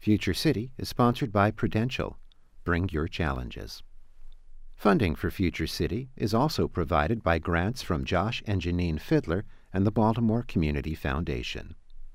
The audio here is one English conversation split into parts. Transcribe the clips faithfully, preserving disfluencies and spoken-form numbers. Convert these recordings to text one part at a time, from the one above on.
Future City is sponsored by Prudential. Bring your challenges. Funding for Future City is also provided by grants from Josh and Janine Fiddler and the Baltimore Community Foundation.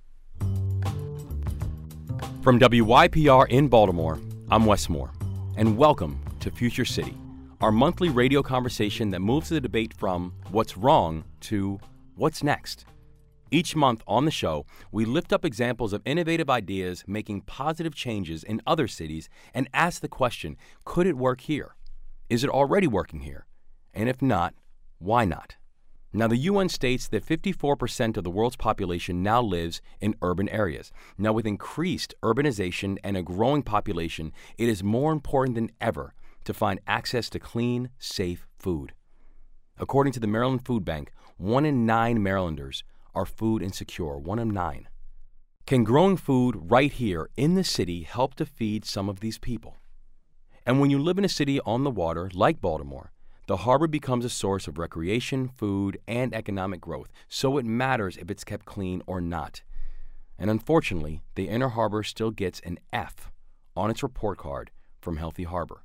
From W Y P R in Baltimore, I'm Wes Moore, and welcome to Future City, our monthly radio conversation that moves the debate from what's wrong to what's next. Each month on the show, we lift up examples of innovative ideas making positive changes in other cities and ask the question, could it work here? Is it already working here? And if not, why not? Now, the U N states that fifty-four percent of the world's population now lives in urban areas. Now, with increased urbanization and a growing population, it is more important than ever to find access to clean, safe food. According to the Maryland Food Bank, one in nine Marylanders are food insecure, one in nine. Can growing food right here in the city help to feed some of these people? And when you live in a city on the water, like Baltimore, the harbor becomes a source of recreation, food, and economic growth, so it matters if it's kept clean or not. And unfortunately, the Inner Harbor still gets an F on its report card from Healthy Harbor.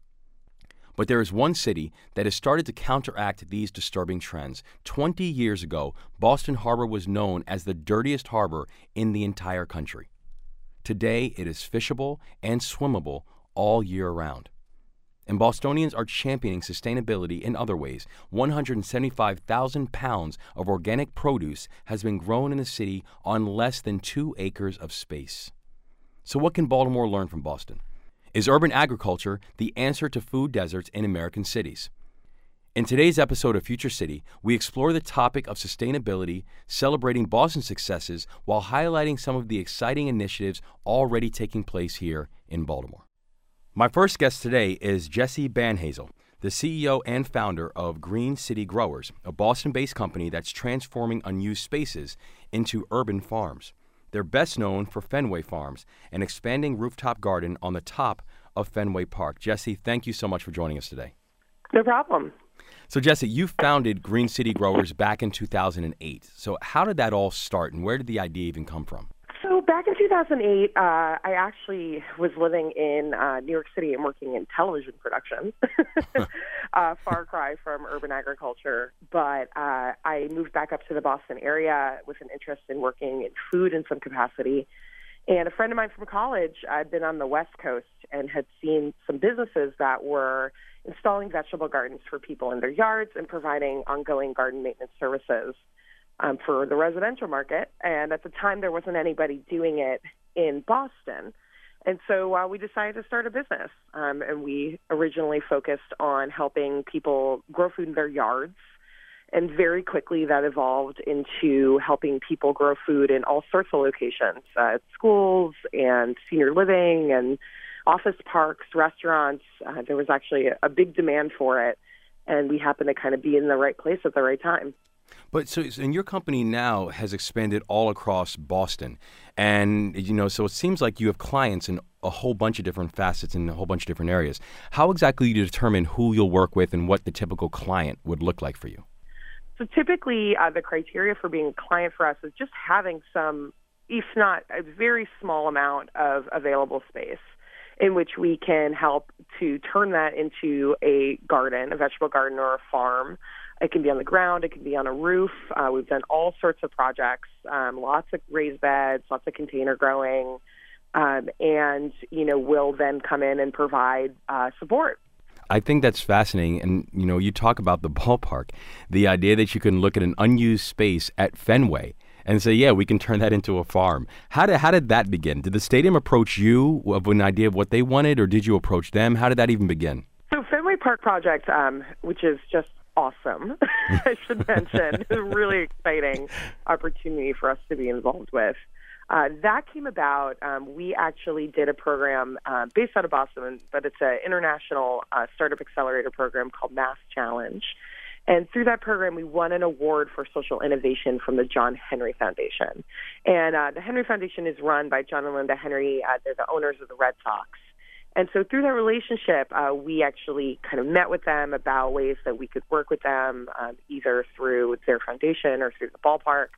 But there is one city that has started to counteract these disturbing trends. Twenty years ago, Boston Harbor was known as the dirtiest harbor in the entire country. Today, it is fishable and swimmable all year round. And Bostonians are championing sustainability in other ways. one hundred seventy-five thousand pounds of organic produce has been grown in the city on less than two acres of space. So what can Baltimore learn from Boston? Is urban agriculture the answer to food deserts in American cities? In today's episode of Future City, we explore the topic of sustainability, celebrating Boston's successes while highlighting some of the exciting initiatives already taking place here in Baltimore. My first guest today is Jesse Banhazel, the C E O and founder of Green City Growers, a Boston-based company that's transforming unused spaces into urban farms. They're best known for Fenway Farms, an expanding rooftop garden on the top of Fenway Park. Jesse, thank you so much for joining us today. No problem. So, Jesse, you founded Green City Growers back in two thousand eight. So how did that all start, and where did the idea even come from? So back in two thousand eight, uh, I actually was living in uh, New York City and working in television production, uh, far cry from urban agriculture. But uh, I moved back up to the Boston area with an interest in working in food in some capacity. And a friend of mine from college had been on the West Coast and had seen some businesses that were installing vegetable gardens for people in their yards and providing ongoing garden maintenance services Um, for the residential market. And at the time, there wasn't anybody doing it in Boston. And so uh, we decided to start a business. Um, and we originally focused on helping people grow food in their yards. And very quickly, that evolved into helping people grow food in all sorts of locations, uh, schools and senior living and office parks, restaurants. Uh, there was actually a, a big demand for it. And we happened to kind of be in the right place at the right time. But so, and your company now has expanded all across Boston, and you know, so it seems like you have clients in a whole bunch of different facets in a whole bunch of different areas. How exactly do you determine who you'll work with and what the typical client would look like for you? So typically, uh, the criteria for being a client for us is just having some, if not a very small amount of available space in which we can help to turn that into a garden, a vegetable garden or a farm. It can be on the ground. It can be on a roof. Uh, we've done all sorts of projects, um, lots of raised beds, lots of container growing, um, and, you know, we'll then come in and provide uh, support. I think that's fascinating. And, you know, you talk about the ballpark, the idea that you can look at an unused space at Fenway and say, yeah, we can turn that into a farm. How did, how did that begin? Did the stadium approach you with an idea of what they wanted, or did you approach them? How did that even begin? So Fenway Park Project, um, which is just awesome, I should mention. It's a really exciting opportunity for us to be involved with. Uh, that came about, um, we actually did a program uh, based out of Boston, but it's an international uh, startup accelerator program called Mass Challenge. And through that program, we won an award for social innovation from the John Henry Foundation. And uh, the Henry Foundation is run by John and Linda Henry. Uh, they're the owners of the Red Sox. And so through that relationship, uh, we actually kind of met with them about ways that we could work with them, um, either through their foundation or through the ballpark.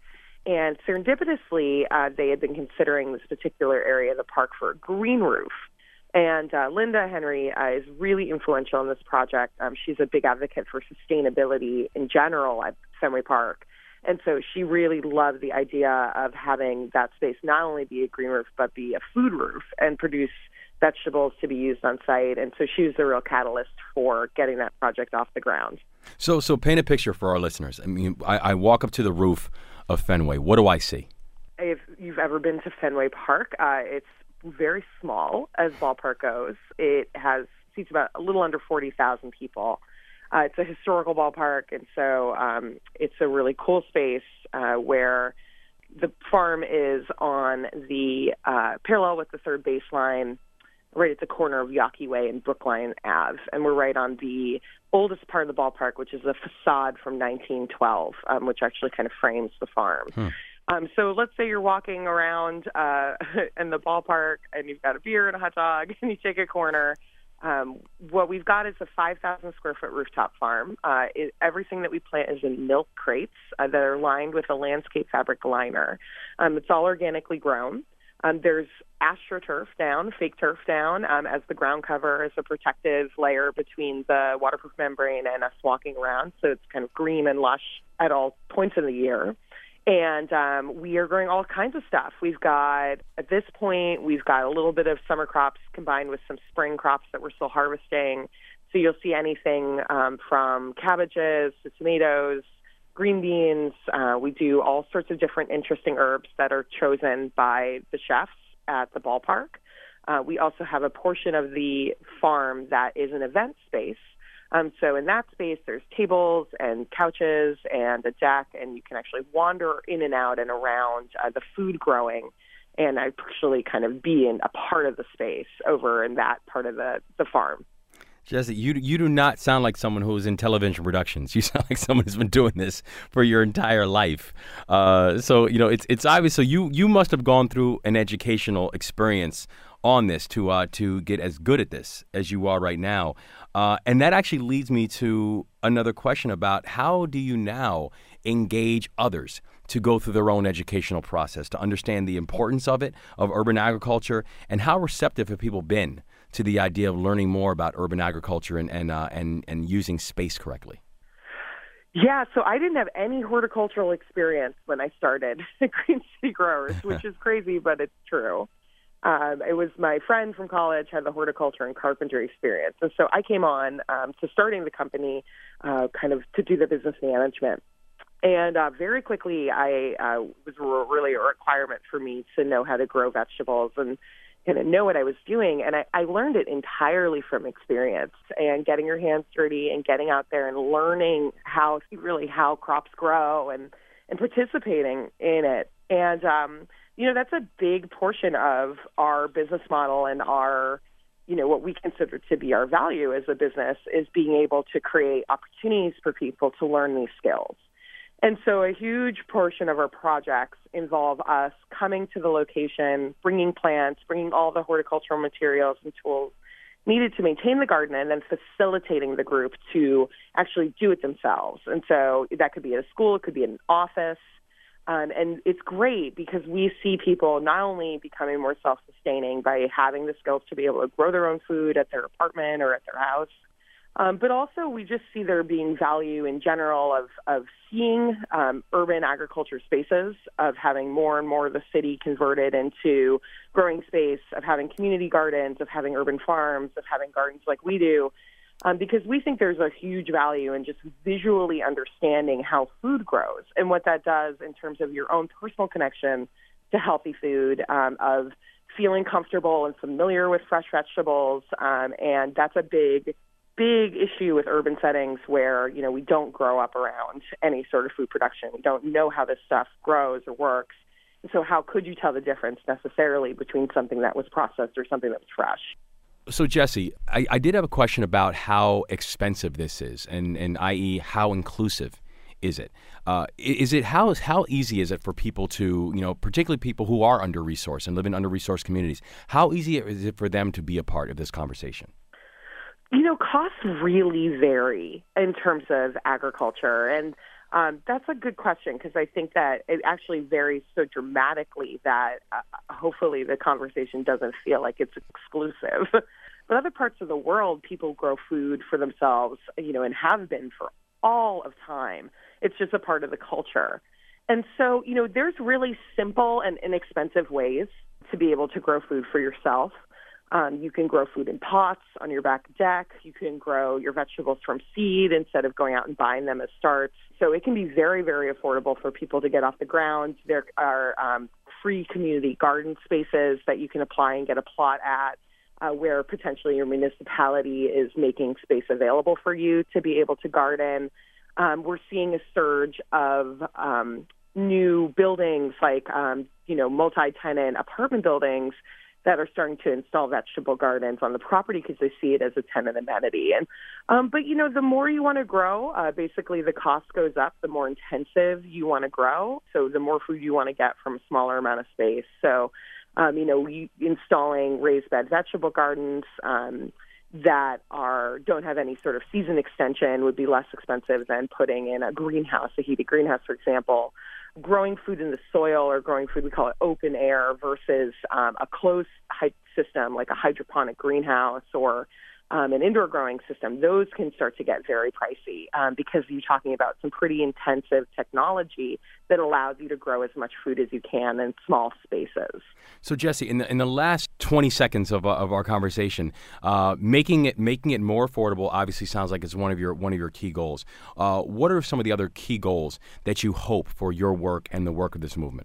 and serendipitously, uh, they had been considering this particular area of the park for a green roof. And uh, Linda Henry uh, is really influential in this project. Um, she's a big advocate for sustainability in general at Fenway Park. And so she really loved the idea of having that space not only be a green roof, but be a food roof and produce vegetables to be used on site. And so she was the real catalyst for getting that project off the ground. So so paint a picture for our listeners. I mean, I, I walk up to the roof of Fenway. What do I see? If you've ever been to Fenway Park, uh, it's very small as ballpark goes. It has seats about a little under forty thousand people. Uh, it's a historical ballpark, and so um, it's a really cool space uh, where the farm is on the uh, parallel with the third baseline, right at the corner of Yawkey Way and Brookline Avenue, and we're right on the oldest part of the ballpark, which is a facade from nineteen twelve, um, which actually kind of frames the farm. Hmm. Um, so let's say you're walking around uh, in the ballpark and you've got a beer and a hot dog and you take a corner. Um, what we've got is a five thousand square foot rooftop farm. Uh, it, everything that we plant is in milk crates uh, that are lined with a landscape fabric liner. Um, it's all organically grown. Um, there's astroturf down, fake turf down, um, as the ground cover as a protective layer between the waterproof membrane and us walking around. So it's kind of green and lush at all points of the year. And um, we are growing all kinds of stuff. We've got, at this point, we've got a little bit of summer crops combined with some spring crops that we're still harvesting. So you'll see anything um, from cabbages to tomatoes, green beans. Uh, we do all sorts of different interesting herbs that are chosen by the chefs at the ballpark. Uh, we also have a portion of the farm that is an event space. Um, so in that space, there's tables and couches and a deck, and you can actually wander in and out and around uh, the food growing and actually kind of be in a part of the space over in that part of the, the farm. Jesse, you you do not sound like someone who's in television productions. You sound like someone who's been doing this for your entire life. Uh, so, you know, it's it's obvious. So you, you must have gone through an educational experience on this to uh, to get as good at this as you are right now. Uh, and that actually leads me to another question about how do you now engage others to go through their own educational process, to understand the importance of it, of urban agriculture, and how receptive have people been to the idea of learning more about urban agriculture and and uh, and, and using space correctly? Yeah, so I didn't have any horticultural experience when I started at Green City Growers, which is crazy, but it's true. Um, it was my friend from college had the horticulture and carpentry experience. And so I came on um, to starting the company uh, kind of to do the business management. And uh, very quickly, I uh, was really a requirement for me to know how to grow vegetables and kind of know what I was doing. And I, I learned it entirely from experience and getting your hands dirty and getting out there and learning how really how crops grow and, and participating in it. And, um, you know, that's a big portion of our business model and our, you know, what we consider to be our value as a business is being able to create opportunities for people to learn these skills. And so a huge portion of our projects involve us coming to the location, bringing plants, bringing all the horticultural materials and tools needed to maintain the garden, and then facilitating the group to actually do it themselves. And so that could be at a school, it could be in an office. Um, and it's great because we see people not only becoming more self-sustaining by having the skills to be able to grow their own food at their apartment or at their house, um, but also we just see there being value in general of, of seeing um, urban agriculture spaces, of having more and more of the city converted into growing space, of having community gardens, of having urban farms, of having gardens like we do. Um, because we think there's a huge value in just visually understanding how food grows and what that does in terms of your own personal connection to healthy food, um, of feeling comfortable and familiar with fresh vegetables. Um, and that's a big, big issue with urban settings where, you know, we don't grow up around any sort of food production. We don't know how this stuff grows or works. And so how could you tell the difference necessarily between something that was processed or something that was fresh? So, Jesse, I, I did have a question about how expensive this is, and, and that is how inclusive is it? Uh, is it how how easy is it for people to, you know, particularly people who are under-resourced and live in under-resourced communities, how easy is it for them to be a part of this conversation? You know, costs really vary in terms of agriculture. And Um, that's a good question because I think that it actually varies so dramatically that uh, hopefully the conversation doesn't feel like it's exclusive. But other parts of the world, people grow food for themselves, you know, and have been for all of time. It's just a part of the culture. And so, you know, there's really simple and inexpensive ways to be able to grow food for yourself. Um, you can grow food in pots on your back deck. You can grow your vegetables from seed instead of going out and buying them as starts. So it can be very, very affordable for people to get off the ground. There are um, free community garden spaces that you can apply and get a plot at, uh, where potentially your municipality is making space available for you to be able to garden. Um, we're seeing a surge of um, new buildings like, um, you know, multi-tenant apartment buildings that are starting to install vegetable gardens on the property because they see it as a tenant amenity. And um, but, you know, the more you want to grow, uh, basically the cost goes up, the more intensive you want to grow. So the more food you want to get from a smaller amount of space. So, um, you know, you, installing raised bed vegetable gardens um, that are don't have any sort of season extension would be less expensive than putting in a greenhouse, a heated greenhouse, for example. Growing food in the soil or growing food, we call it open air, versus um, a closed system like a hydroponic greenhouse or um, an indoor growing system, those can start to get very pricey um, because you're talking about some pretty intensive technology that allows you to grow as much food as you can in small spaces. So, Jesse, in the in the last twenty seconds of uh, of our conversation, uh, making it making it more affordable obviously sounds like it's one of your one of your key goals. Uh, what are some of the other key goals that you hope for your work and the work of this movement?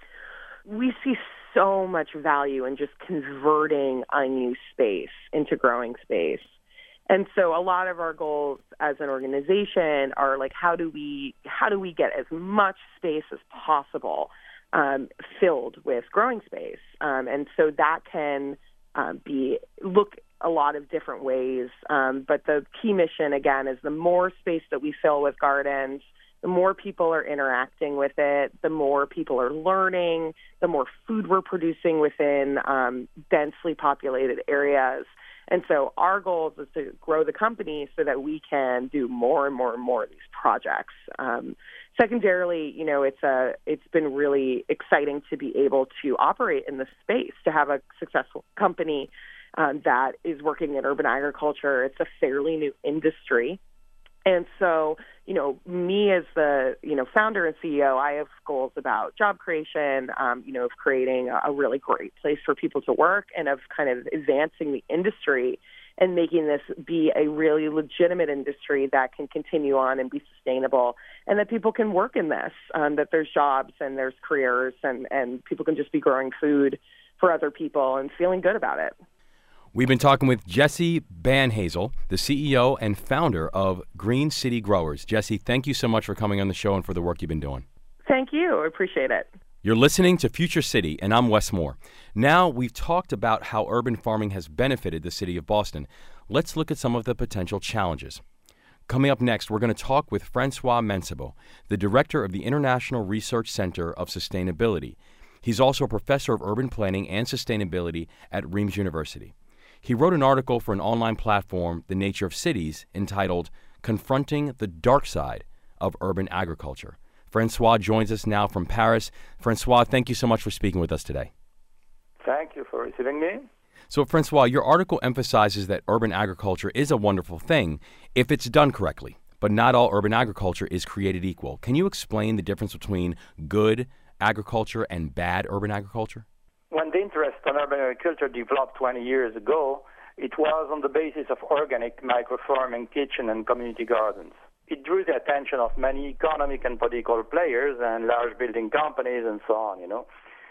We see so much value in just converting unused space into growing space. And so a lot of our goals as an organization are like, how do we how do we get as much space as possible um, filled with growing space? Um, and so that can um, be look a lot of different ways. Um, but the key mission, again, is the more space that we fill with gardens, the more people are interacting with it, the more people are learning, the more food we're producing within um, densely populated areas. And so our goal is to grow the company so that we can do more and more and more of these projects. Um, secondarily, you know, it's a it's been really exciting to be able to operate in this space, to have a successful company um, that is working in urban agriculture. It's a fairly new industry. And so, you know, me as the, you know, founder and C E O, I have goals about job creation, um, you know, of creating a, a really great place for people to work and of kind of advancing the industry and making this be a really legitimate industry that can continue on and be sustainable and that people can work in this, um, that there's jobs and there's careers and, and people can just be growing food for other people and feeling good about it. We've been talking with Jesse Banhazel, the C E O and founder of Green City Growers. Jesse, thank you so much for coming on the show and for the work you've been doing. Thank you. I appreciate it. You're listening to Future City, and I'm Wes Moore. Now, we've talked about how urban farming has benefited the city of Boston. Let's look at some of the potential challenges. Coming up next, we're going to talk with Francois Mancebo, the director of the International Research Center of Sustainability. He's also a professor of urban planning and sustainability at Reims University. He wrote an article for an online platform, The Nature of Cities, entitled Confronting the Dark Side of Urban Agriculture. Francois joins us now from Paris. Francois, thank you so much for speaking with us today. Thank you for receiving me. So, Francois, your article emphasizes that urban agriculture is a wonderful thing if it's done correctly, but not all urban agriculture is created equal. Can you explain the difference between good agriculture and bad urban agriculture? When the interest in urban agriculture developed twenty years ago, it was on the basis of organic microfarming, kitchen and community gardens. It drew the attention of many economic and political players and large building companies and so on, you know,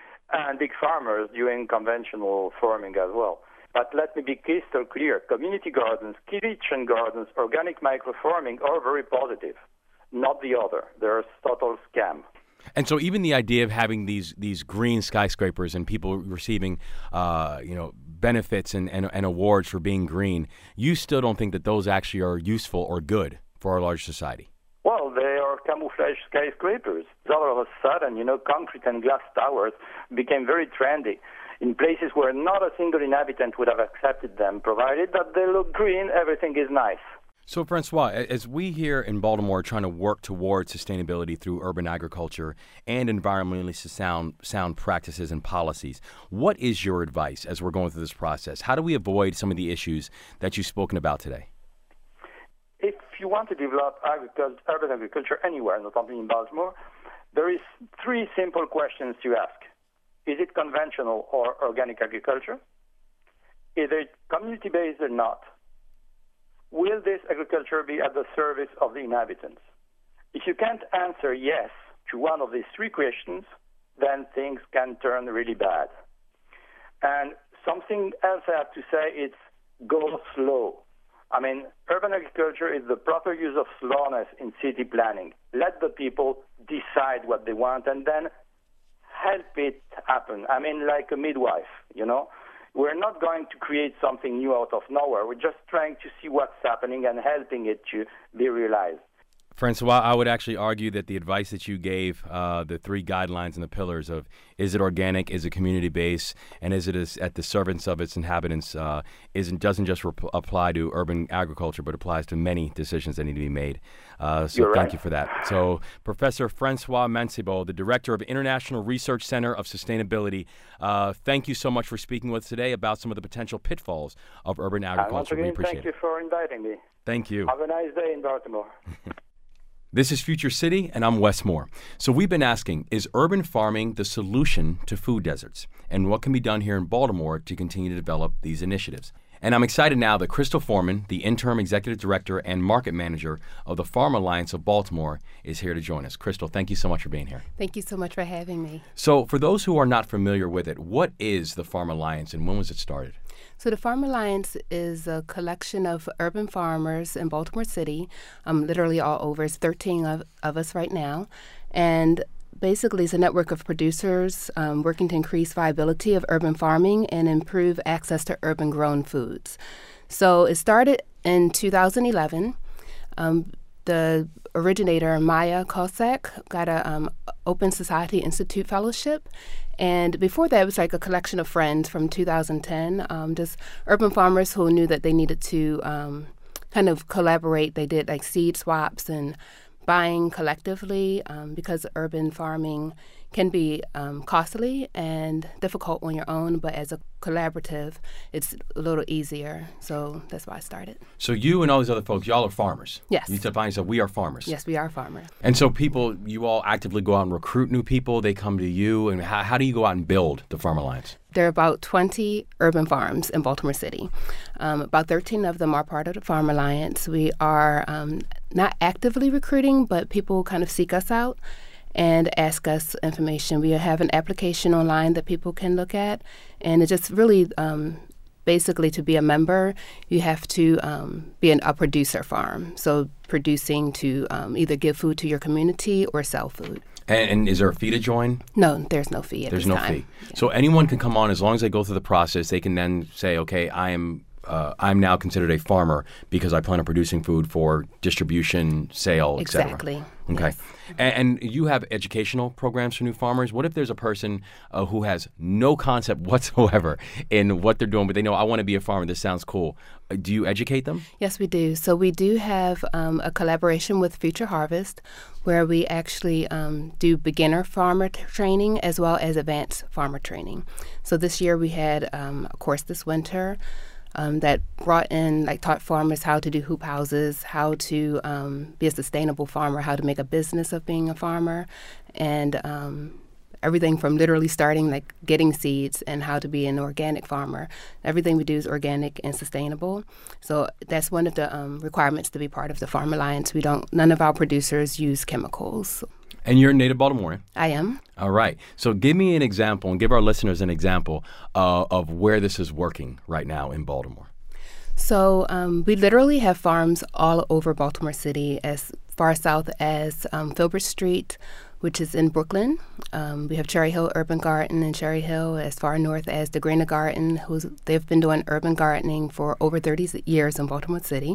and big farmers doing conventional farming as well. But let me be crystal clear. Community gardens, kitchen gardens, organic microfarming are very positive, not the other. They're a total scam. And so even the idea of having these these green skyscrapers and people receiving, uh, you know, benefits and, and, and awards for being green, you still don't think that those actually are useful or good for our large society? Well, they are camouflage skyscrapers. All of a sudden, you know, concrete and glass towers became very trendy in places where not a single inhabitant would have accepted them, provided that they look green, everything is nice. So, Francois, as we here in Baltimore are trying to work towards sustainability through urban agriculture and environmentally sound, sound practices and policies, what is your advice as we're going through this process? How do we avoid some of the issues that you've spoken about today? If you want to develop agriculture, urban agriculture anywhere, not only in Baltimore, there is three simple questions to ask. Is it conventional or organic agriculture? Is it community-based or not? Will this agriculture be at the service of the inhabitants? If you can't answer yes to one of these three questions, then things can turn really bad. And something else I have to say is go slow. I mean, urban agriculture is the proper use of slowness in city planning. Let the people decide what they want and then help it happen. I mean, like a midwife, you know? We're not going to create something new out of nowhere. We're just trying to see what's happening and helping it to be realized. Francois, I would actually argue that the advice that you gave, uh, the three guidelines and the pillars of is it organic, is it community-based, and is it is at the servants of its inhabitants, uh, isn't doesn't just rep- apply to urban agriculture, but applies to many decisions that need to be made. Uh, so You're thank right. you for that. So Professor Francois Mancebo, the Director of International Research Center of Sustainability, uh, thank you so much for speaking with us today about some of the potential pitfalls of urban And once agriculture. again, We appreciate thank it. you for inviting me. Thank you. Have a nice day in Baltimore. This is Future City, and I'm Wes Moore. So we've been asking, is urban farming the solution to food deserts? And what can be done here in Baltimore to continue to develop these initiatives? And I'm excited now that Crystal Foreman, the Interim Executive Director and Market Manager of the Farm Alliance of Baltimore, is here to join us. Crystal, thank you so much for being here. Thank you so much for having me. So for those who are not familiar with it, what is the Farm Alliance and when was it started? So the Farm Alliance is a collection of urban farmers in Baltimore City, um, literally all over. It's thirteen of, of us right now. And basically it's a network of producers um, working to increase viability of urban farming and improve access to urban-grown foods. So it started in two thousand eleven. Um, the originator, Maya Kosak, got a um, Open Society Institute Fellowship. And before that, it was like a collection of friends from two thousand ten, um, just urban farmers who knew that they needed to um, kind of collaborate. They did like seed swaps and buying collectively um, because urban farming can be um, costly and difficult on your own, but as a collaborative, it's a little easier. So that's why I started. So you and all these other folks, y'all are farmers. Yes. You define yourself, we are farmers. Yes, we are farmers. And so people, you all actively go out and recruit new people. They come to you. And how, how do you go out and build the Farm Alliance? There are about twenty urban farms in Baltimore City. Um, about thirteen of them are part of the Farm Alliance. We are um, not actively recruiting, but people kind of seek us out and ask us information. We have an application online that people can look at, and it's just really um, basically to be a member, you have to um, be an, a producer farm, so producing to um, either give food to your community or sell food. And, and is there a fee to join? No, there's no fee at There's this no time. fee. So anyone can come on as long as they go through the process. They can then say, okay, I am uh, I'm now considered a farmer because I plan on producing food for distribution, sale, et cetera. Exactly. Okay. Yes. And, and you have educational programs for new farmers. What if there's a person uh, who has no concept whatsoever in what they're doing, but they know, I want to be a farmer, this sounds cool. Uh, do you educate them? Yes, we do. So we do have um, a collaboration with Future Harvest where we actually um, do beginner farmer t- training as well as advanced farmer training. So this year we had um, a course this winter Um, that brought in, like, taught farmers how to do hoop houses, how to um, be a sustainable farmer, how to make a business of being a farmer, and um, everything from literally starting, like, getting seeds and how to be an organic farmer. Everything we do is organic and sustainable. So that's one of the um, requirements to be part of the Farm Alliance. We don't, none of our producers use chemicals. And you're a native Baltimorean. I am. All right. So give me an example and give our listeners an example uh, of where this is working right now in Baltimore. So um, we literally have farms all over Baltimore City, as far south as um, Filbert Street, which is in Brooklyn. Um, we have Cherry Hill Urban Garden in Cherry Hill, as far north as the Greener Garden, who's they've been doing urban gardening for over thirty years in Baltimore City.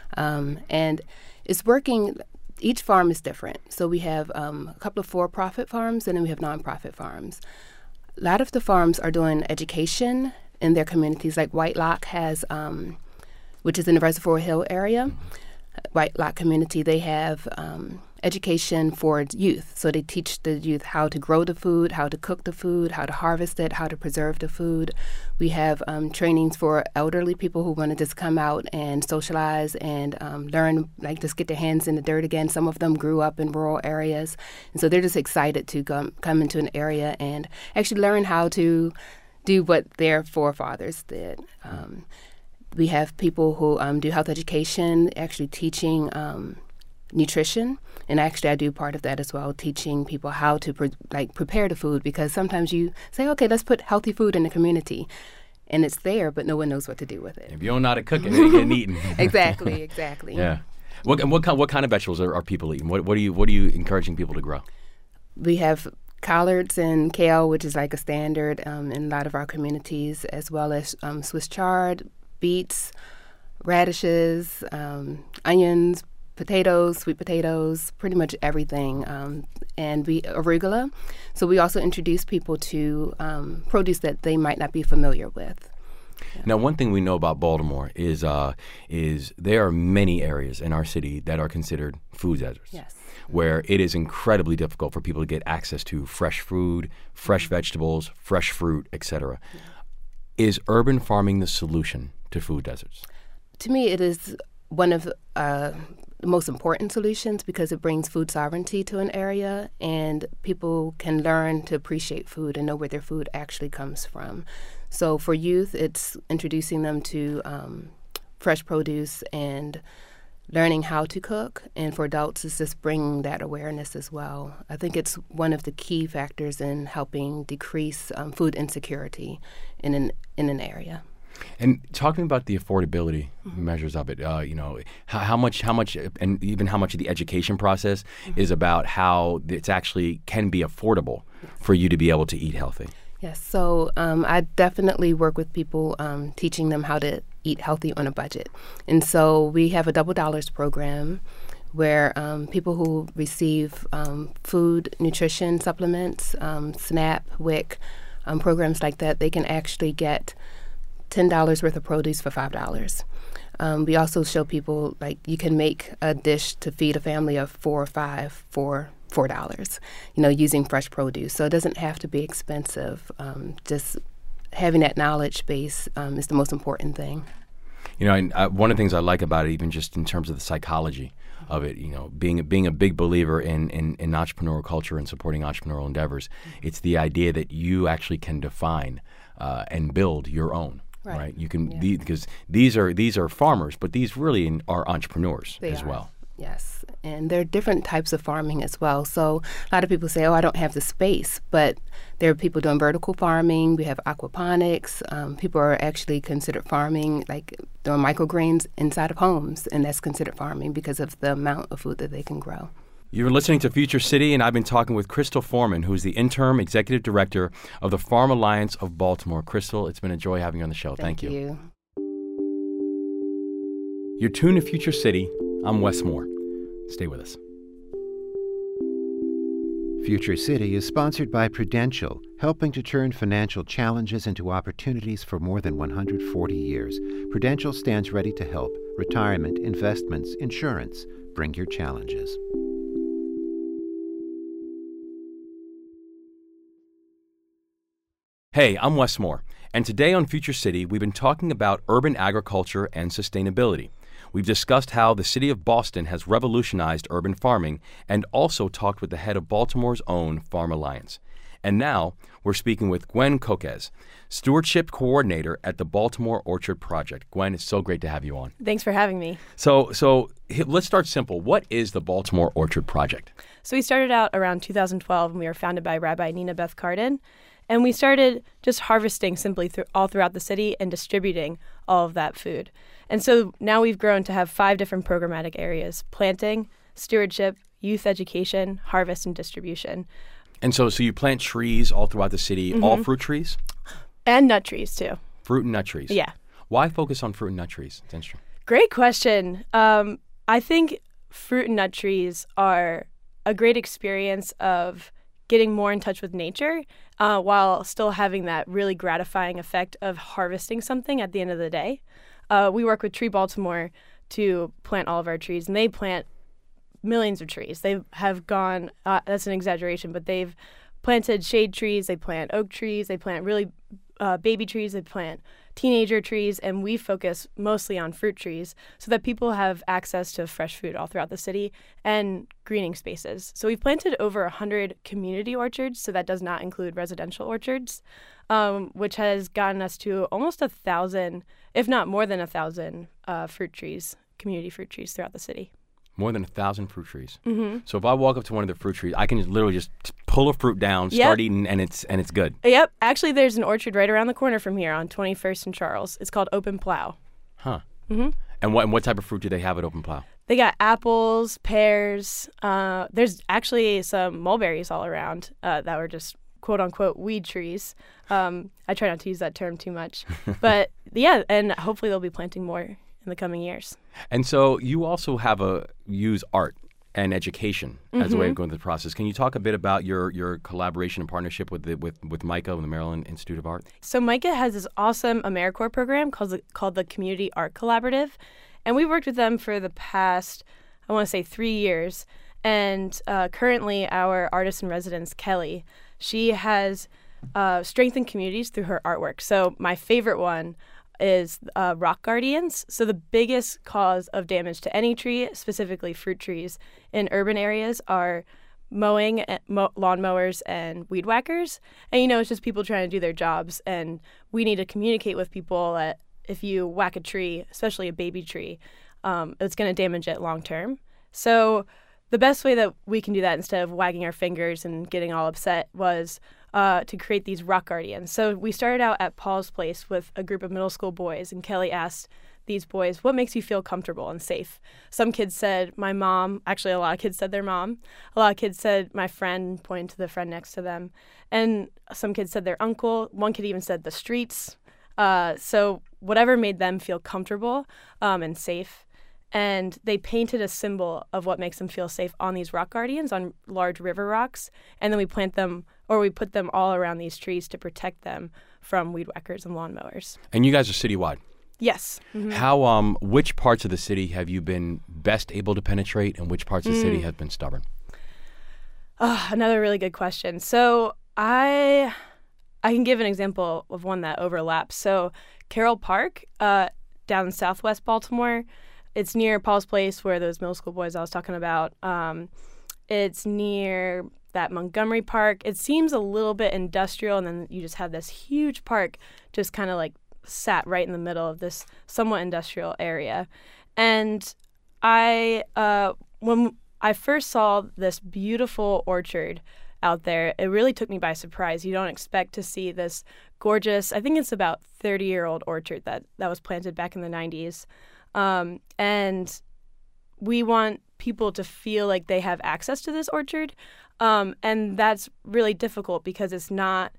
Um, and it's working. Each farm is different. So we have um, a couple of for-profit farms, and then we have nonprofit farms. A lot of the farms are doing education in their communities, like White Lock has, um, which is in the Reservoir Hill area. White Lot community, they have um, education for youth. So they teach the youth how to grow the food, how to cook the food, how to harvest it, how to preserve the food. We have um, trainings for elderly people who want to just come out and socialize and um, learn, like just get their hands in the dirt again. Some of them grew up in rural areas. And so they're just excited to come, come into an area and actually learn how to do what their forefathers did. Um, we have people who um, do health education, actually teaching um, nutrition, and actually I do part of that as well, teaching people how to pre- like prepare the food, because sometimes you say, okay, let's put healthy food in the community, and it's there, but no one knows what to do with it. If you don't know how to cook it, it ain't getting eaten. Exactly, exactly. Yeah. What what kind what kind of vegetables are, are people eating? What what are you what are you encouraging people to grow? We have collards and kale, which is like a standard um, in a lot of our communities, as well as um, Swiss chard, beets, radishes, um, onions, potatoes, sweet potatoes, pretty much everything, um, and we arugula. So we also introduce people to um, produce that they might not be familiar with. Yeah. Now, one thing we know about Baltimore is uh, is there are many areas in our city that are considered food deserts. Yes. Where it is incredibly difficult for people to get access to fresh food, fresh mm-hmm. vegetables, fresh fruit, et cetera. Yeah. Is urban farming the solution to food deserts? To me, it is one of uh, the most important solutions, because it brings food sovereignty to an area, and people can learn to appreciate food and know where their food actually comes from. So for youth, it's introducing them to um, fresh produce and learning how to cook, and for adults, it's just bringing that awareness as well. I think it's one of the key factors in helping decrease um, food insecurity in an in an area. And talking about the affordability mm-hmm. measures of it, uh, you know, how, how much, how much, and even how much of the education process mm-hmm. is about how it's actually can be affordable yes. for you to be able to eat healthy. Yes, so um, I definitely work with people um, teaching them how to eat healthy on a budget. And so we have a Double Dollars program where um, people who receive um, food nutrition supplements, um, SNAP, W I C, um, programs like that, they can actually get ten dollars worth of produce for five dollars. Um, we also show people, like, you can make a dish to feed a family of four or five for four dollars, you know, using fresh produce. So it doesn't have to be expensive. Um, just having that knowledge base um, is the most important thing. You know, and uh, one of the things I like about it, even just in terms of the psychology of it, you know, being, being a big believer in, in, in entrepreneurial culture and supporting entrepreneurial endeavors, mm-hmm. it's the idea that you actually can define uh, and build your own. Right. right, you can yeah. the, because these are these are farmers, but these really are entrepreneurs they as are. well. Yes, and there are different types of farming as well. So a lot of people say, "Oh, I don't have the space," but there are people doing vertical farming. We have aquaponics. Um, people are actually considered farming, like doing microgreens inside of homes, and that's considered farming because of the amount of food that they can grow. You're listening to Future City, and I've been talking with Crystal Foreman, who's the interim executive director of the Farm Alliance of Baltimore. Crystal, it's been a joy having you on the show. Thank, Thank you. you. You're tuned to Future City. I'm Wes Moore. Stay with us. Future City is sponsored by Prudential, helping to turn financial challenges into opportunities for more than one hundred forty years. Prudential stands ready to help. Retirement, investments, insurance. Bring your challenges. Hey, I'm Wes Moore, and today on Future City, we've been talking about urban agriculture and sustainability. We've discussed how the city of Boston has revolutionized urban farming and also talked with the head of Baltimore's own Farm Alliance. And now we're speaking with Gwen Coquez, Stewardship Coordinator at the Baltimore Orchard Project. Gwen, it's so great to have you on. Thanks for having me. So, so let's start simple. What is the Baltimore Orchard Project? So we started out around two thousand twelve, and we were founded by Rabbi Nina Beth Cardin. And we started just harvesting simply through, all throughout the city and distributing all of that food. And so now we've grown to have five different programmatic areas: planting, stewardship, youth education, harvest, and distribution. And so so you plant trees all throughout the city, mm-hmm. all fruit trees? And nut trees, too. Fruit and nut trees? Yeah. Why focus on fruit and nut trees? It's interesting. Great question. Um, I think fruit and nut trees are a great experience of getting more in touch with nature uh, while still having that really gratifying effect of harvesting something at the end of the day. Uh, we work with Tree Baltimore to plant all of our trees, and they plant millions of trees. They have gone, uh, that's an exaggeration, but they've planted shade trees, they plant oak trees, they plant really uh, baby trees, they plant teenager trees, and we focus mostly on fruit trees so that people have access to fresh food all throughout the city and greening spaces. So we've planted over one hundred community orchards, so that does not include residential orchards, um, which has gotten us to almost a thousand, if not more than a thousand, uh, fruit trees, community fruit trees throughout the city. More than a thousand fruit trees. Mm-hmm. So if I walk up to one of the fruit trees, I can just literally just pull a fruit down, Yep. start eating, and it's and it's good. Yep. Actually, there's an orchard right around the corner from here on twenty-first and Charles. It's called Open Plow. Huh. Mm-hmm. And what and what type of fruit do they have at Open Plow? They got apples, pears. Uh, there's actually some mulberries all around uh, that were just quote unquote weed trees. Um, I try not to use that term too much. But yeah, and hopefully they'll be planting more in the coming years. And so you also have a use art and education as a way of Mm-hmm. going through the process. Can you talk a bit about your, your collaboration and partnership with the, with with MICA and the Maryland Institute of Art? So MICA has this awesome AmeriCorps program called the, called the Community Art Collaborative. And we've worked with them for the past, I want to say, three years. And uh, currently our artist in residence, Kelly, she has uh, strengthened communities through her artwork. So my favorite one is uh, rock guardians. So the biggest cause of damage to any tree, specifically fruit trees, in urban areas are mowing, mo- lawn mowers, and weed whackers. And, you know, it's just people trying to do their jobs. And we need to communicate with people that if you whack a tree, especially a baby tree, um, it's going to damage it long term. So the best way that we can do that instead of wagging our fingers and getting all upset was uh, to create these rock guardians. So we started out at Paul's Place with a group of middle school boys, and Kelly asked these boys, what makes you feel comfortable and safe? Some kids said, my mom. Actually, a lot of kids said their mom. A lot of kids said, my friend, pointing to the friend next to them. And some kids said their uncle. One kid even said the streets. Uh, so whatever made them feel comfortable um, and safe. And they painted a symbol of what makes them feel safe on these rock guardians, on large river rocks. And then we plant them, or we put them all around these trees to protect them from weed whackers and lawnmowers. And you guys are citywide. Yes. Mm-hmm. How um which parts of the city have you been best able to penetrate, and which parts of the Mm. city have been stubborn? Uh, another really good question. So I I can give an example of one that overlaps. So Carroll Park, uh, down in southwest Baltimore, it's near Paul's Place where those middle school boys I was talking about. Um, it's near that Montgomery Park. It seems a little bit industrial, and then you just have this huge park just kind of like sat right in the middle of this somewhat industrial area. And I, uh, when I first saw this beautiful orchard out there, it really took me by surprise. You don't expect to see this gorgeous, I think it's about thirty-year-old orchard that, that was planted back in the nineties. Um, and we want people to feel like they have access to this orchard. Um, and that's really difficult because it's not,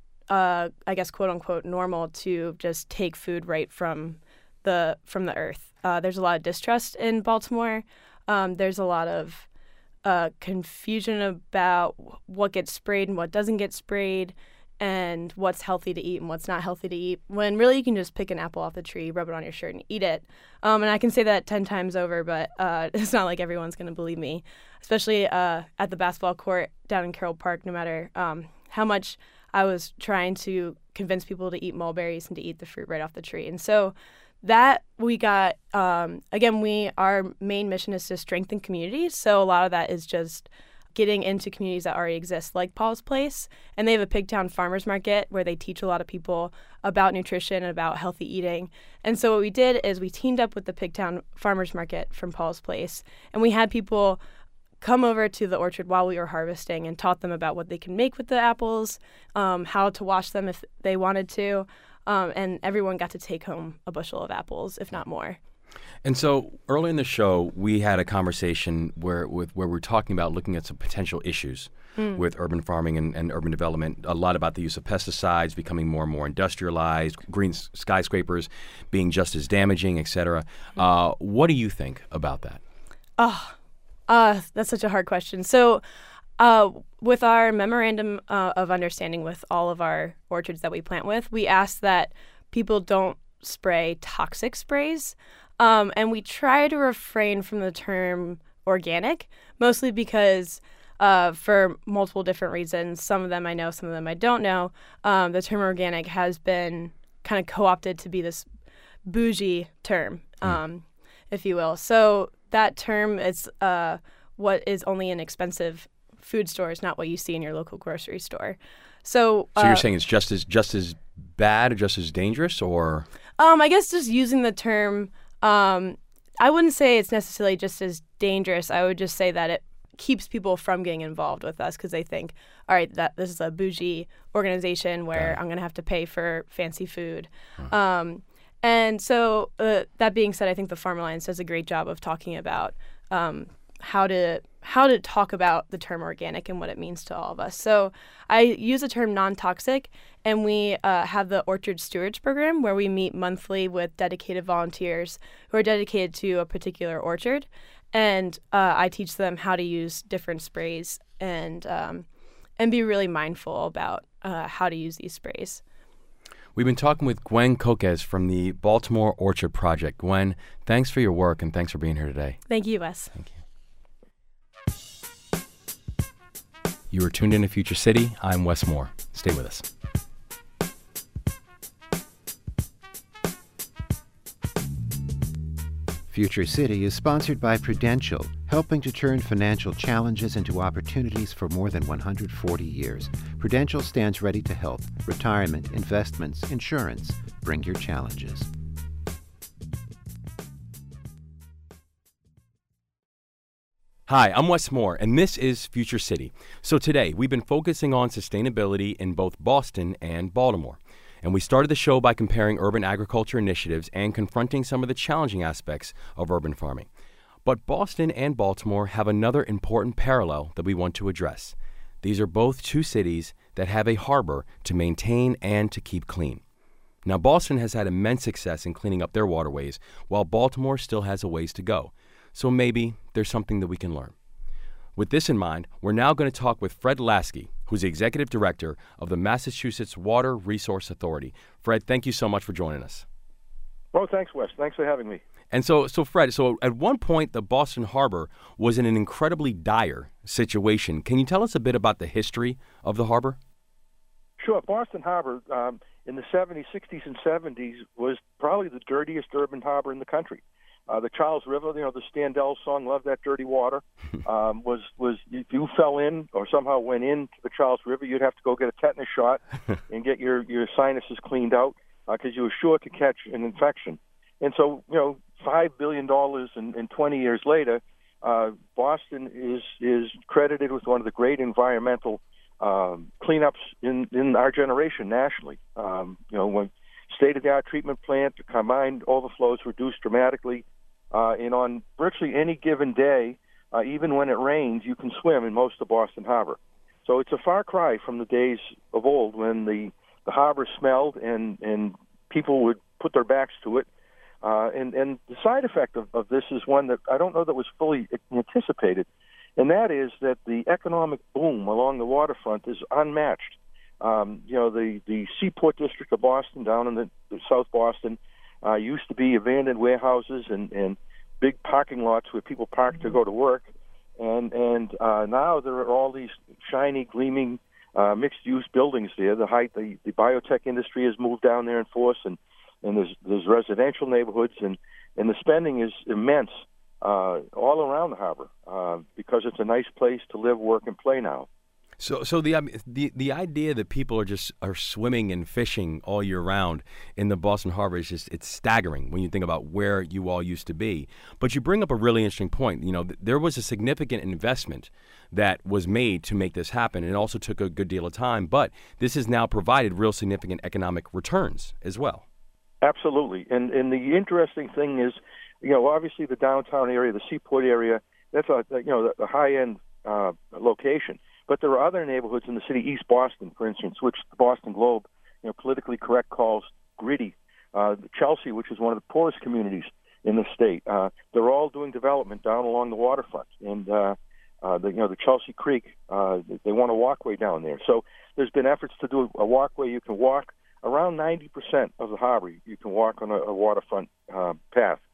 uh, I guess, quote unquote, normal to just take food right from the from the earth. Uh, there's a lot of distrust in Baltimore. Um, there's a lot of uh, confusion about what gets sprayed and what doesn't get sprayed, and what's healthy to eat and what's not healthy to eat, when really you can just pick an apple off the tree, rub it on your shirt, and eat it. Um, and I can say that ten times over, but uh, it's not like everyone's going to believe me, especially uh, at the basketball court down in Carroll Park, no matter um, how much I was trying to convince people to eat mulberries and to eat the fruit right off the tree. And so that we got, um, again, we our main mission is to strengthen communities. So a lot of that is just getting into communities that already exist, like Paul's Place. And they have a Pigtown Farmers Market where they teach a lot of people about nutrition and about healthy eating. And so what we did is we teamed up with the Pigtown Farmers Market from Paul's Place, and we had people come over to the orchard while we were harvesting and taught them about what they can make with the apples, um, how to wash them if they wanted to, um, and everyone got to take home a bushel of apples, if not more. And so early in the show, we had a conversation where with where we we're talking about looking at some potential issues mm. with urban farming and, and urban development. A lot about the use of pesticides becoming more and more industrialized, green skyscrapers being just as damaging, et cetera. Mm. Uh, what do you think about that? Oh, uh, that's such a hard question. So uh, with our memorandum uh, of understanding with all of our orchards that we plant with, we ask that people don't spray toxic sprays. Um, and we try to refrain from the term organic, mostly because uh, for multiple different reasons. Some of them I know, some of them I don't know. Um, the term organic has been kind of co-opted to be this bougie term, um, mm. if you will. So that term is uh, what is only in expensive food stores, not what you see in your local grocery store. So, so uh, you're saying it's just as just as bad or just as dangerous, or? Um, I guess just using the term, um, I wouldn't say it's necessarily just as dangerous. I would just say that it keeps people from getting involved with us because they think, all right, that this is a bougie organization where I'm going to have to pay for fancy food. Huh. Um, and so uh, that being said, I think the Farm Alliance does a great job of talking about um, how to how to talk about the term organic and what it means to all of us. So I use the term non-toxic, and we uh, have the Orchard Stewards program where we meet monthly with dedicated volunteers who are dedicated to a particular orchard. And uh, I teach them how to use different sprays and um, and be really mindful about uh, how to use these sprays. We've been talking with Gwen Coquez from the Baltimore Orchard Project. Gwen, thanks for your work and thanks for being here today. Thank you, Wes. Thank you. You are tuned in to Future City. I'm Wes Moore. Stay with us. Future City is sponsored by Prudential, helping to turn financial challenges into opportunities for more than one hundred forty years. Prudential stands ready to help. Retirement, investments, insurance. Bring your challenges. Hi, I'm Wes Moore, and this is Future City. So today, we've been focusing on sustainability in both Boston and Baltimore. And we started the show by comparing urban agriculture initiatives and confronting some of the challenging aspects of urban farming. But Boston and Baltimore have another important parallel that we want to address. These are both two cities that have a harbor to maintain and to keep clean. Now, Boston has had immense success in cleaning up their waterways, while Baltimore still has a ways to go. So maybe there's something that we can learn. With this in mind, we're now going to talk with Fred Lasky, who's the Executive Director of the Massachusetts Water Resource Authority. Fred, thank you so much for joining us. Well, thanks, Wes. Thanks for having me. And so, so Fred, so at one point, the Boston Harbor was in an incredibly dire situation. Can you tell us a bit about the history of the harbor? Sure. Boston Harbor um, in the seventies, sixties, and seventies was probably the dirtiest urban harbor in the country. Uh, the Charles River, you know, the Standell song, Love That Dirty Water, um, was, was if you fell in or somehow went into the Charles River, you'd have to go get a tetanus shot and get your, your sinuses cleaned out because uh, you were sure to catch an infection. And so, you know, five billion dollars and, and twenty years later, uh, Boston is, is credited with one of the great environmental um, cleanups in, in our generation nationally. Um, you know, when state-of-the-art treatment plant, the combined overflows reduced dramatically. Uh, and on virtually any given day, uh, even when it rains, you can swim in most of Boston Harbor. So it's a far cry from the days of old when the, the harbor smelled and, and people would put their backs to it. Uh, and, and the side effect of, of this is one that I don't know that was fully anticipated, and that is that the economic boom along the waterfront is unmatched. Um, you know, the, the Seaport District of Boston down in the, the South Boston uh, used to be abandoned warehouses and, and big parking lots where people park to go to work. And, and uh, now there are all these shiny, gleaming, uh, mixed-use buildings there. The, high, the, the biotech industry has moved down there in force, and, and there's, there's residential neighborhoods, and, and the spending is immense uh, all around the harbor uh, because it's a nice place to live, work, and play now. So, so the um, the the idea that people are just are swimming and fishing all year round in the Boston Harbor is just it's staggering when you think about where you all used to be. But you bring up a really interesting point. You know, th- there was a significant investment that was made to make this happen, and it also took a good deal of time. But this has now provided real significant economic returns as well. Absolutely, and and the interesting thing is, you know, obviously the downtown area, the Seaport area, that's a you know the high end uh, location. But there are other neighborhoods in the city, East Boston, for instance, which the Boston Globe, you know, politically correct calls gritty. Uh, Chelsea, which is one of the poorest communities in the state, uh, they're all doing development down along the waterfront. And uh, uh, the, you know, the Chelsea Creek, uh, they want a walkway down there. So there's been efforts to do a walkway. You can walk around ninety percent of the harbor. You can walk on a, a waterfront uh, path.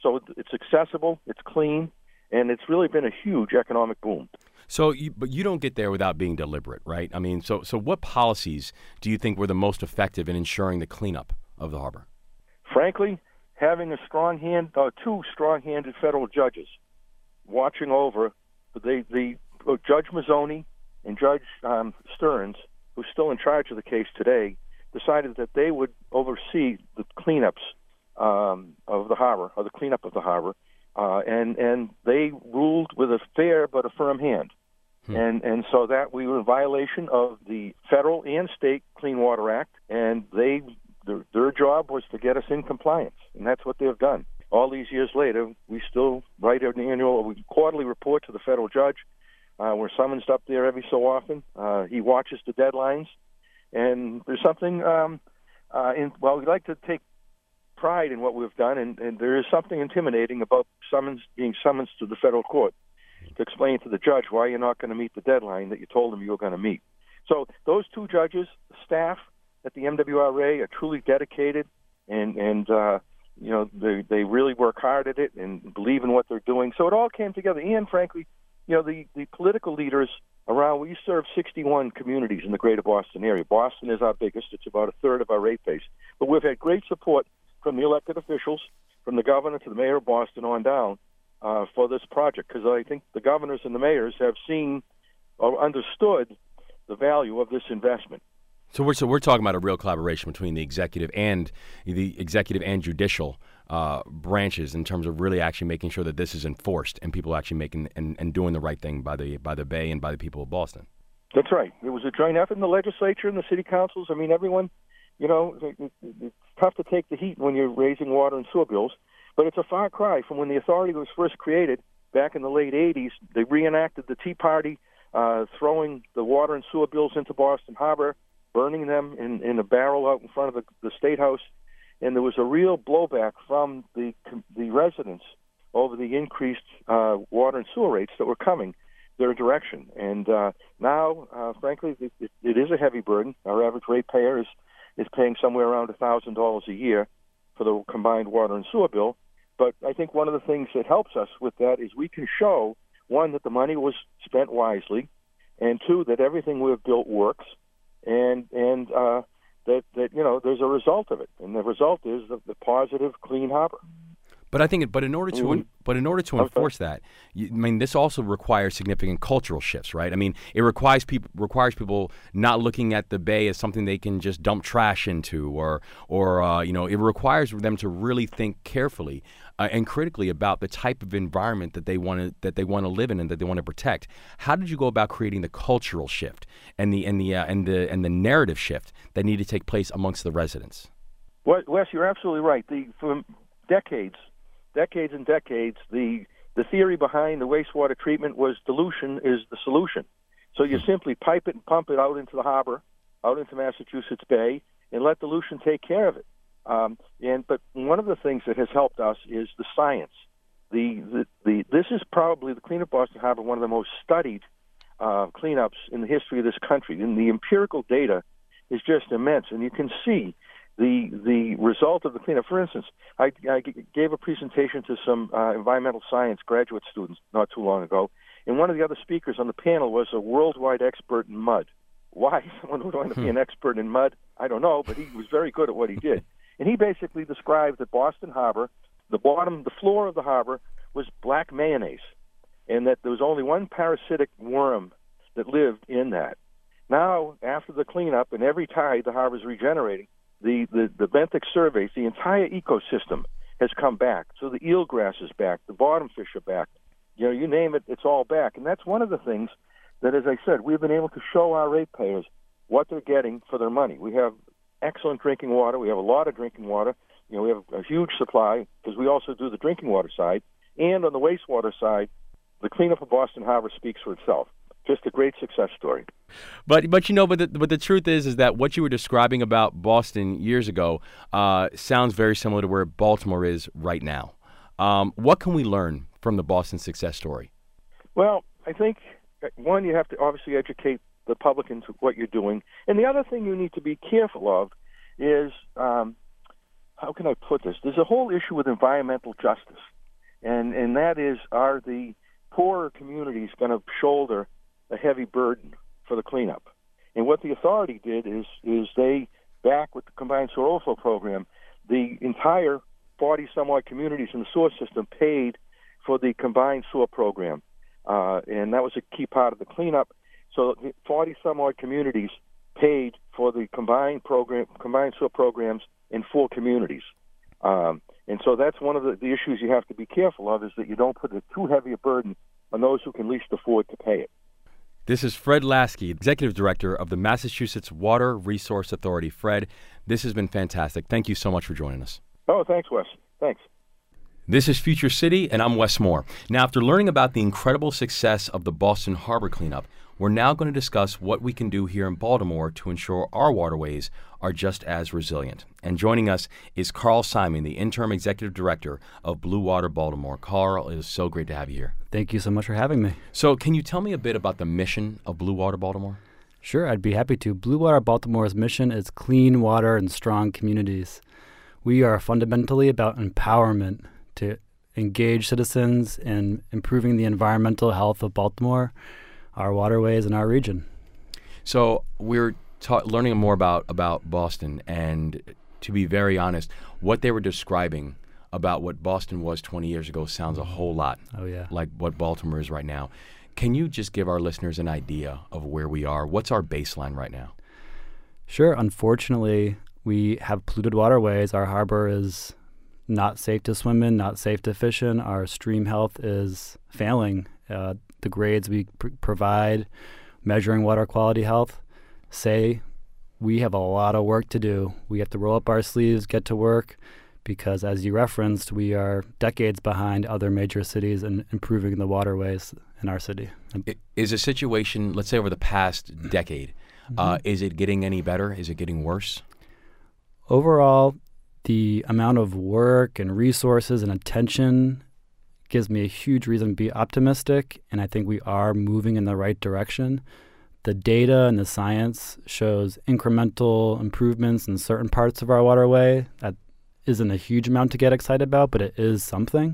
So it's accessible, it's clean, and it's really been a huge economic boom. So, you, but you don't get there without being deliberate, right? I mean, so so what policies do you think were the most effective in ensuring the cleanup of the harbor? Frankly, having a strong hand, uh, two strong-handed federal judges watching over the the uh, Judge Mazzoni and Judge um, Stearns, who's still in charge of the case today, decided that they would oversee the cleanups um, of the harbor, or the cleanup of the harbor, uh, and and they ruled with a fair but a firm hand. Hmm. And and so that we were in violation of the federal and state Clean Water Act, and they their, their job was to get us in compliance, and that's what they've done. All these years later, we still write an annual, we quarterly report to the federal judge. Uh, we're summoned up there every so often. Uh, he watches the deadlines, and there's something. Um, uh, in, well, we like to take pride in what we've done, and, and there is something intimidating about summons being summoned to the federal court to explain to the judge why you're not going to meet the deadline that you told him you were going to meet. So those two judges, the staff at the M W R A, are truly dedicated, and and uh, you know they they really work hard at it and believe in what they're doing. So it all came together. And frankly, you know the the political leaders around. We serve sixty-one communities in the greater Boston area. Boston is our biggest. It's about a third of our rate base. But we've had great support from the elected officials, from the governor to the mayor of Boston on down, uh, for this project, because I think the governors and the mayors have seen or understood the value of this investment. So we're so we're talking about a real collaboration between the executive and the executive and judicial uh, branches in terms of really actually making sure that this is enforced and people actually making and, and doing the right thing by the by the Bay and by the people of Boston. That's right. It was a joint effort in the legislature and the city councils. I mean, everyone, you know, it, it, it's tough to take the heat when you're raising water and sewer bills, but it's a far cry from when the authority was first created back in the late eighties. They reenacted the Tea Party, uh, throwing the water and sewer bills into Boston Harbor, burning them in, in a barrel out in front of the, the State House, and there was a real blowback from the the residents over the increased uh, water and sewer rates that were coming their direction. And uh, now, uh, frankly, it, it, it is a heavy burden. Our average ratepayer is, is paying somewhere around one thousand dollars a year for the combined water and sewer bill. But I think one of the things that helps us with that is we can show, one, that the money was spent wisely, and two, that everything we've built works, and and uh, that, that, you know, there's a result of it. And the result is the, the positive, clean harbor. But I think, but in order to, Mm-hmm. but in order to enforce that, you, I mean, this also requires significant cultural shifts, right? I mean, it requires people requires people not looking at the Bay as something they can just dump trash into, or, or uh, you know, it requires them to really think carefully uh, and critically about the type of environment that they want to that they want to live in and that they want to protect. How did you go about creating the cultural shift and the and the uh, and the and the narrative shift that need to take place amongst the residents? Well, Wes, you're absolutely right. The for decades. Decades and decades, the the theory behind the wastewater treatment was dilution is the solution. So you simply pipe it and pump it out into the harbor, out into Massachusetts Bay, and let dilution take care of it. Um, and but one of the things that has helped us is the science. The the, the this is probably the Clean Up Boston Harbor, one of the most studied uh, cleanups in the history of this country. And the empirical data is just immense, and you can see the the result of the cleanup. For instance, I, I gave a presentation to some uh, environmental science graduate students not too long ago, and one of the other speakers on the panel was a worldwide expert in mud. Why someone would want to be an expert in mud, I don't know, but he was very good at what he did. And he basically described that Boston Harbor, the bottom, the floor of the harbor was black mayonnaise, and that there was only one parasitic worm that lived in that. Now, after the cleanup and every tide the harbor is regenerating, The, the, the benthic surveys, the entire ecosystem has come back. So the eelgrass is back, the bottom fish are back. You know, you name it, it's all back. And that's one of the things that, as I said, we've been able to show our ratepayers what they're getting for their money. We have excellent drinking water. We have a lot of drinking water. You know, we have a huge supply because we also do the drinking water side. And on the wastewater side, the cleanup of Boston Harbor speaks for itself. Just a great success story. But but you know, but the, but the truth is is that what you were describing about Boston years ago uh, sounds very similar to where Baltimore is right now. Um, what can we learn from the Boston success story? Well, I think, one, you have to obviously educate the public into what you're doing. And the other thing you need to be careful of is um, how can I put this? There's a whole issue with environmental justice, and and that is, are the poorer communities going to shoulder a heavy burden for the cleanup? And what the authority did is is they, back with the combined sewer overflow program, the entire forty some odd communities in the sewer system paid for the combined sewer program, uh, and that was a key part of the cleanup. So forty some odd communities paid for the combined program, combined sewer programs in four communities. Um, and so that's one of the, the issues you have to be careful of, is that you don't put a too heavy a burden on those who can least afford to pay it. This is Fred Lasky, Executive Director of the Massachusetts Water Resource Authority. Fred, this has been fantastic. Thank you so much for joining us. Oh, thanks, Wes. Thanks. This is Future City, and I'm Wes Moore. Now, after learning about the incredible success of the Boston Harbor cleanup, we're now going to discuss what we can do here in Baltimore to ensure our waterways are just as resilient. And joining us is Carl Simon, the Interim Executive Director of Blue Water Baltimore. Carl, it is so great to have you here. Thank you so much for having me. So can you tell me a bit about the mission of Blue Water Baltimore? Sure, I'd be happy to. Blue Water Baltimore's mission is clean water and strong communities. We are fundamentally about empowerment to engage citizens in improving the environmental health of Baltimore, our waterways, and our region. So we're ta- learning more about, about Boston, and to be very honest, what they were describing about what Boston was twenty years ago sounds a whole lot oh, yeah. like what Baltimore is right now. Can you just give our listeners an idea of where we are? What's our baseline right now? Sure. Unfortunately, we have polluted waterways. Our harbor is not safe to swim in, not safe to fish in. Our stream health is failing. Uh, the grades we pr- provide measuring water quality health say we have a lot of work to do. We have to roll up our sleeves, get to work, because as you referenced, we are decades behind other major cities in improving the waterways in our city. Is a situation, let's say over the past decade, mm-hmm. uh, is it getting any better? Is it getting worse? Overall, the amount of work and resources and attention gives me a huge reason to be optimistic, and I think we are moving in the right direction. The data and the science shows incremental improvements in certain parts of our waterway. That isn't a huge amount to get excited about, but it is something.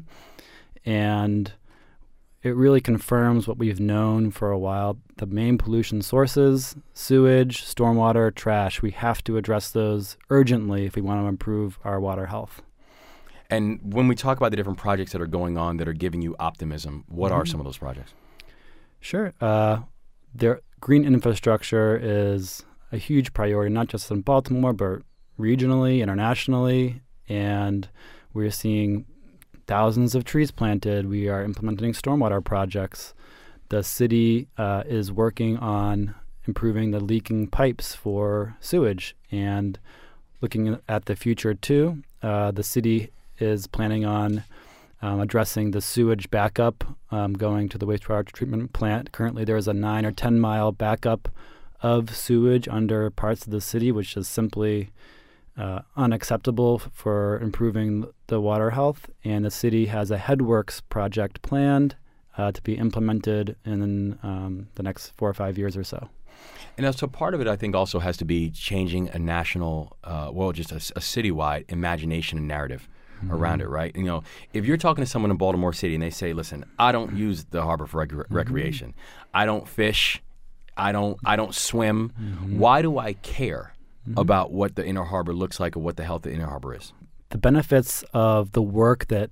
And it really confirms what we've known for a while. The main pollution sources, sewage, stormwater, trash, we have to address those urgently if we want to improve our water health. And when we talk about the different projects that are going on that are giving you optimism, what mm-hmm. are some of those projects? Sure. Uh, there, green infrastructure is a huge priority, not just in Baltimore, but regionally, internationally. And we're seeing thousands of trees planted. We are implementing stormwater projects. The city uh, is working on improving the leaking pipes for sewage. And looking at the future, too, uh, the city is planning on um, addressing the sewage backup um, going to the wastewater treatment plant. Currently, there is a nine or ten mile backup of sewage under parts of the city, which is simply uh, unacceptable f- for improving the water health. And the city has a Headworks project planned uh, to be implemented in um, the next four or five years or so. And so part of it, I think, also has to be changing a national, uh, well, just a, a citywide imagination and narrative mm-hmm. around it, right? You know, if you're talking to someone in Baltimore City and they say, listen, I don't use the harbor for rec- mm-hmm. recreation. I don't fish. I don't I don't swim. Mm-hmm. Why do I care mm-hmm. about what the inner harbor looks like or what the health of the inner harbor is? The benefits of the work that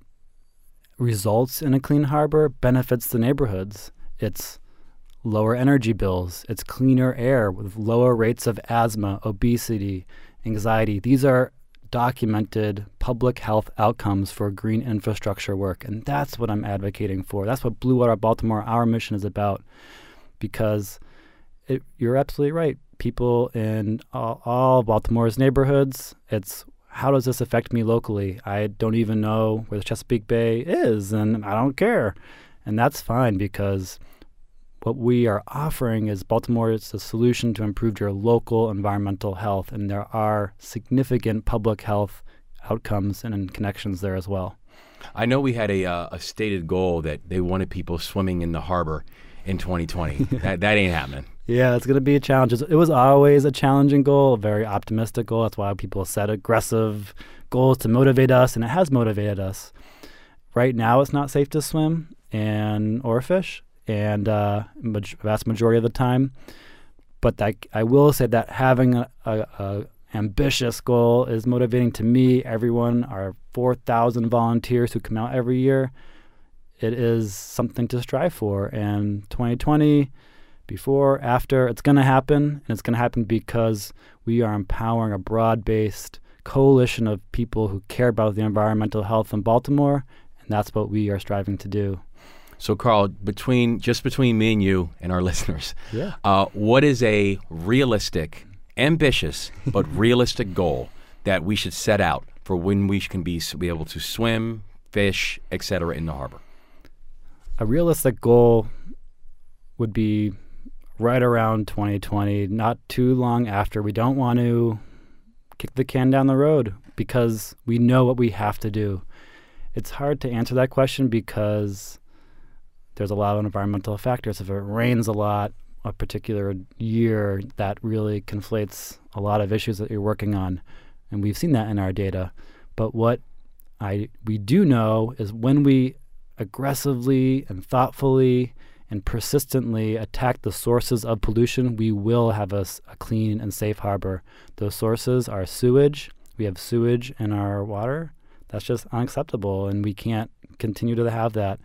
results in a clean harbor benefits the neighborhoods. It's lower energy bills. It's cleaner air with lower rates of asthma, obesity, anxiety. These are documented public health outcomes for green infrastructure work, and that's what I'm advocating for. That's what Blue Water Baltimore, our mission, is about, because it, you're absolutely right. People in all, all Baltimore's neighborhoods, it's how does this affect me locally? I don't even know where the Chesapeake Bay is, and I don't care. And that's fine, because what we are offering is Baltimore is a solution to improve your local environmental health, and there are significant public health outcomes and connections there as well. I know we had a uh, a stated goal that they wanted people swimming in the harbor in twenty twenty. that, that ain't happening. Yeah, it's going to be a challenge. It was always a challenging goal, a very optimistic goal. That's why people set aggressive goals to motivate us, and it has motivated us. Right now, it's not safe to swim and or fish, and uh, maj- vast majority of the time. But I, I will say that having a, a, a ambitious goal is motivating to me, everyone, our four thousand volunteers who come out every year. It is something to strive for, and twenty twenty... before, after, it's going to happen, and it's going to happen because we are empowering a broad-based coalition of people who care about the environmental health in Baltimore, and that's what we are striving to do. So, Carl, between just between me and you and our listeners, yeah. uh, what is a realistic, ambitious, but realistic goal that we should set out for when we can be, be able to swim, fish, et cetera, in the harbor? A realistic goal would be right around twenty twenty, not too long after. We don't want to kick the can down the road because we know what we have to do. It's hard to answer that question because there's a lot of environmental factors. If it rains a lot a particular year, that really conflates a lot of issues that you're working on, and we've seen that in our data. But what I we do know is when we aggressively and thoughtfully and persistently attack the sources of pollution, we will have a, a clean and safe harbor. Those sources are sewage. We have sewage in our water. That's just unacceptable, and we can't continue to have that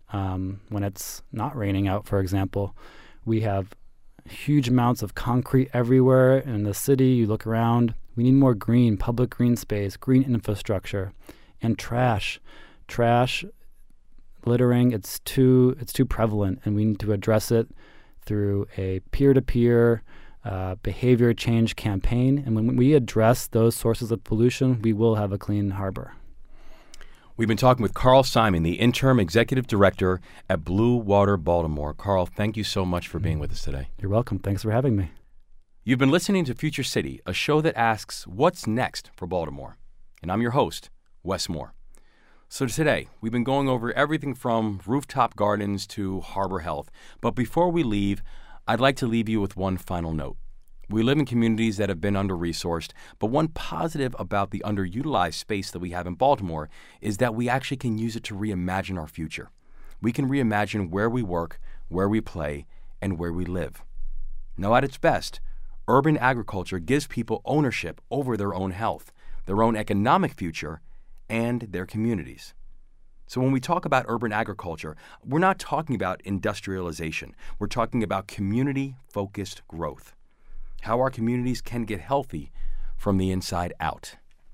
um, when it's not raining out, for example. We have huge amounts of concrete everywhere in the city. You look around. We need more green, public green space, green infrastructure, and trash. Trash littering, it's too it's too prevalent, and we need to address it through a peer-to-peer uh, behavior change campaign. And when we address those sources of pollution, we will have a clean harbor. We've been talking with Carl Simon, the interim executive director at Blue Water Baltimore. Carl, thank you so much for being with us today. You're welcome. Thanks for having me. You've been listening to Future City, a show that asks, what's next for Baltimore? And I'm your host, Wes Moore. So today, we've been going over everything from rooftop gardens to harbor health. But before we leave, I'd like to leave you with one final note. We live in communities that have been under-resourced, but one positive about the underutilized space that we have in Baltimore is that we actually can use it to reimagine our future. We can reimagine where we work, where we play, and where we live. Now, at its best, urban agriculture gives people ownership over their own health, their own economic future, and their communities. So when we talk about urban agriculture, we're not talking about industrialization. We're talking about community-focused growth, how our communities can get healthy from the inside out.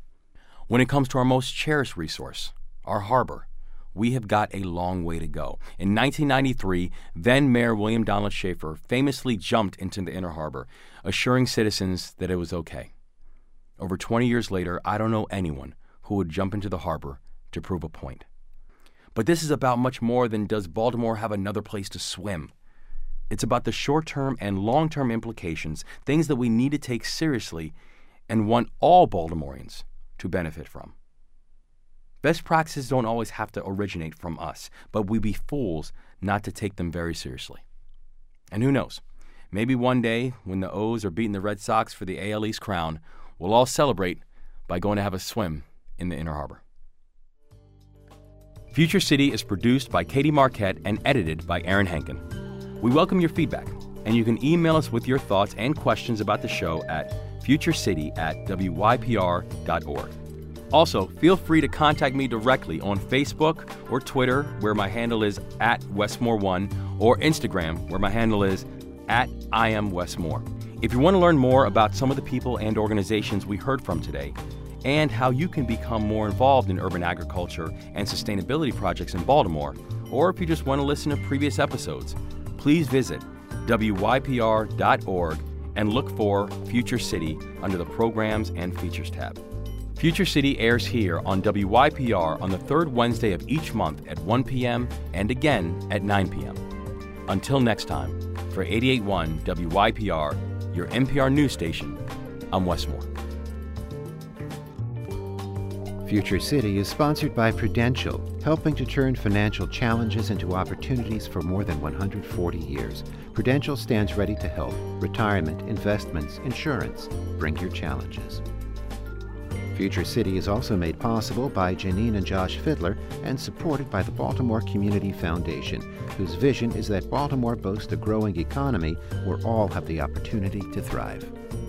When it comes to our most cherished resource, our harbor, we have got a long way to go. In nineteen ninety-three, then Mayor William Donald Schaefer famously jumped into the Inner Harbor, assuring citizens that it was okay. Over twenty years later, I don't know anyone who would jump into the harbor to prove a point. But this is about much more than does Baltimore have another place to swim. It's about the short-term and long-term implications, things that we need to take seriously and want all Baltimoreans to benefit from. Best practices don't always have to originate from us, but we'd be fools not to take them very seriously. And who knows, maybe one day when the O's are beating the Red Sox for the A L East crown, we'll all celebrate by going to have a swim in the Inner Harbor. Future City is produced by Katie Marquette and edited by Aaron Henkin. We welcome your feedback, and you can email us with your thoughts and questions about the show at futurecity at w y p r dot org. Also, feel free to contact me directly on Facebook or Twitter, where my handle is at Westmore one, or Instagram, where my handle is at I am Westmore. If you want to learn more about some of the people and organizations we heard from today, and how you can become more involved in urban agriculture and sustainability projects in Baltimore, or if you just want to listen to previous episodes, please visit w y p r dot org and look for Future City under the Programs and Features tab. Future City airs here on W Y P R on the third Wednesday of each month at one p.m. and again at nine p.m. Until next time, for eighty-eight point one W Y P R, your N P R news station, I'm Wes Moore. Future City is sponsored by Prudential, helping to turn financial challenges into opportunities for more than one hundred forty years. Prudential stands ready to help. Retirement, investments, insurance. Bring your challenges. Future City is also made possible by Janine and Josh Fiddler and supported by the Baltimore Community Foundation, whose vision is that Baltimore boasts a growing economy where all have the opportunity to thrive.